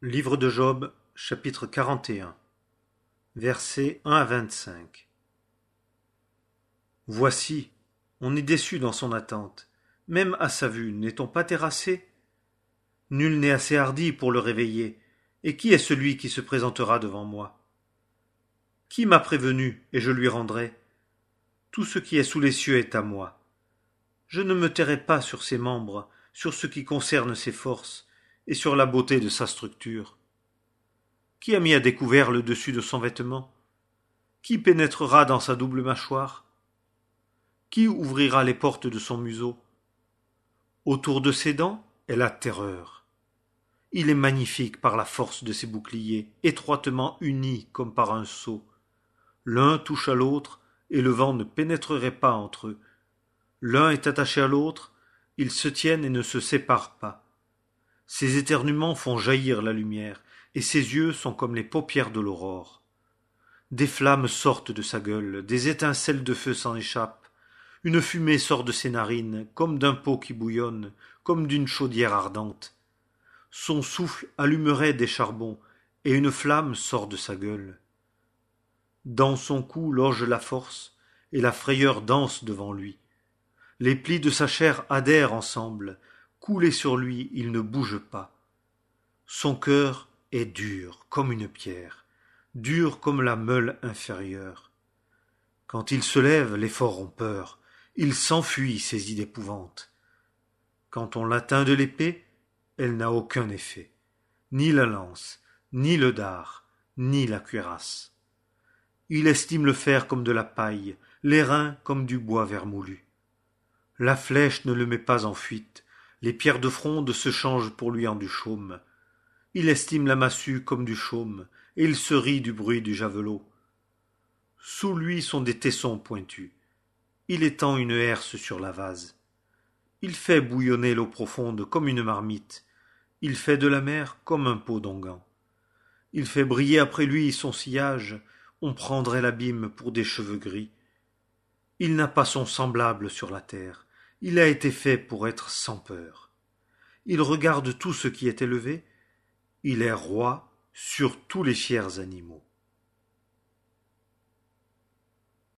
Livre de Job, chapitre 41, versets 1 à 25. Voici, on est déçu dans son attente. Même à sa vue, n'est-on pas terrassé? Nul n'est assez hardi pour le réveiller. Et qui est celui qui se présentera devant moi? Qui m'a prévenu, et je lui rendrai? Tout ce qui est sous les cieux est à moi. Je ne me tairai pas sur ses membres, sur ce qui concerne ses forces, et sur la beauté de sa structure. Qui a mis à découvert le dessus de son vêtement? Qui pénétrera dans sa double mâchoire? Qui ouvrira les portes de son museau? Autour de ses dents est la terreur. Il est magnifique par la force de ses boucliers, étroitement unis comme par un sceau. L'un touche à l'autre, et le vent ne pénétrerait pas entre eux. L'un est attaché à l'autre, ils se tiennent et ne se séparent pas. Ses éternuements font jaillir la lumière, et ses yeux sont comme les paupières de l'aurore. Des flammes sortent de sa gueule, des étincelles de feu s'en échappent. Une fumée sort de ses narines, comme d'un pot qui bouillonne, comme d'une chaudière ardente. Son souffle allumerait des charbons, et une flamme sort de sa gueule. Dans son cou loge la force, et la frayeur danse devant lui. Les plis de sa chair adhèrent ensemble, coulés sur lui, il ne bouge pas. Son cœur est dur comme une pierre, dur comme la meule inférieure. Quand il se lève, les forts ont peur, il s'enfuit saisis d'épouvante. Quand on l'atteint de l'épée, elle n'a aucun effet, ni la lance, ni le dard, ni la cuirasse. Il estime le fer comme de la paille, l'airain comme du bois vermoulu. La flèche ne le met pas en fuite, les pierres de fronde se changent pour lui en du chaume. Il estime la massue comme du chaume, et il se rit du bruit du javelot. Sous lui sont des tessons pointus. Il étend une herse sur la vase. Il fait bouillonner l'eau profonde comme une marmite. Il fait de la mer comme un pot d'onguent. Il fait briller après lui son sillage. On prendrait l'abîme pour des cheveux gris. Il n'a pas son semblable sur la terre. Il a été fait pour être sans peur. Il regarde tout ce qui est élevé. Il est roi sur tous les fiers animaux.